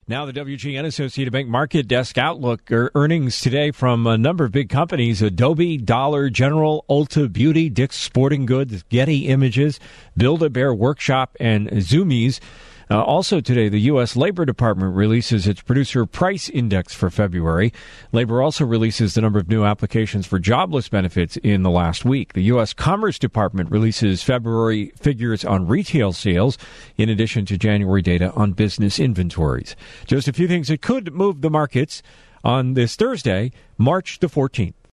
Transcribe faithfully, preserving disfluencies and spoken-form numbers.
Now the W G N Associated Bank Market Desk Outlook er, earnings today from a number of big companies: Adobe, Dollar General, Ulta Beauty, Dick's Sporting Goods, Getty Images, Build-A-Bear Workshop, and Zumiez. Uh, also today, the U S. Labor Department releases its Producer Price Index for February. Labor also releases the number of new applications for jobless benefits in the last week. The U S. Commerce Department releases February figures on retail sales, in addition to January data on business inventories. Just a few things that could move the markets on this Thursday, March the fourteenth.